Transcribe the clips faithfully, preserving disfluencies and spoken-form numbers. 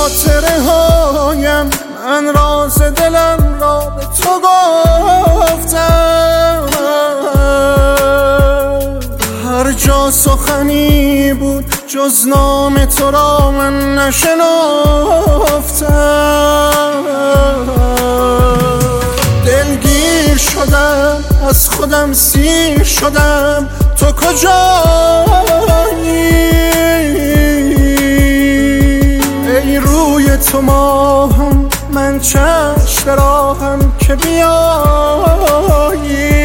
خاطره هایم من راز دلم را به تو گفتم. هر جا سخنی بود جز نام تو را من نشنفتم. دلگیر شدم از خودم سیر شدم، تو کجایی؟ ای روی تو ماهم من چشم راهم که بیایی.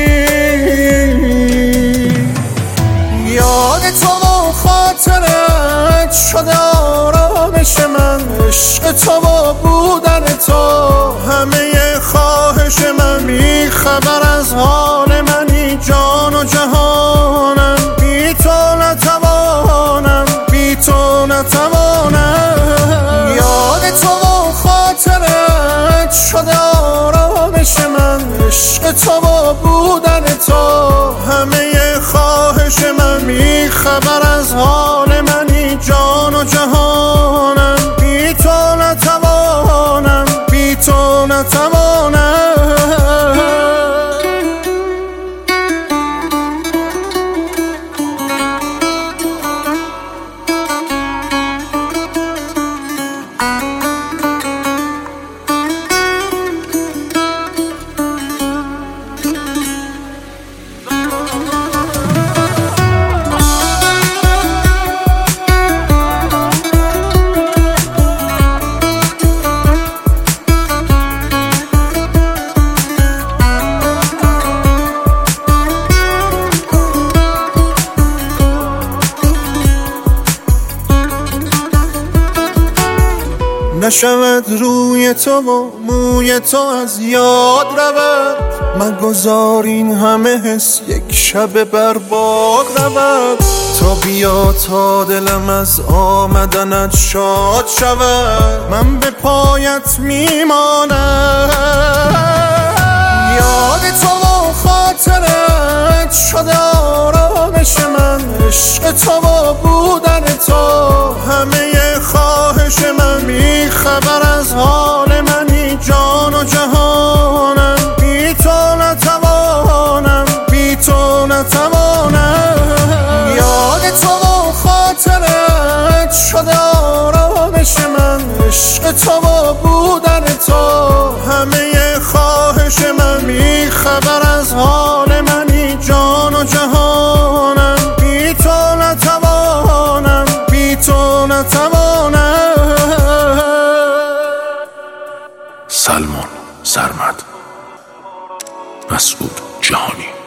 یاد تو و خاطرت شده آرامش من، عشق تو و بودن تو همه خواهش من. بی خبر از حال منی جان و جهانم، بی تو نتوانم، بی تو نتوانم. یاد تو و خاطرت شده آرامش من، عشق تو و بودن تو همه خواهش من. بی خبر از حال منی جان و جهانم، بی تو نتوانم، بی تو نتوانم. نشود روی تو و موی تو از یاد رود، مگذار این همه حس یک شب برباد رود. تا بیا تا دلم از آمدنت شاد شود، من به پایت میمانم. یاد تو و خاطرت شده آرامش من، عشق تو و بودن تو همه خواهش من. بی خبر از حال منی جان و جهانم، بی تو نتوانم، بی تو نتوانم. یاد تو و خاطرت شده آرامش من، عشق تو و بودن تو همه خواهش من. بی خبر از حال منی جان و جهانم، بی تو نتوانم، بی تو نتوانم. سلمان سرمد، مسعود جهانی.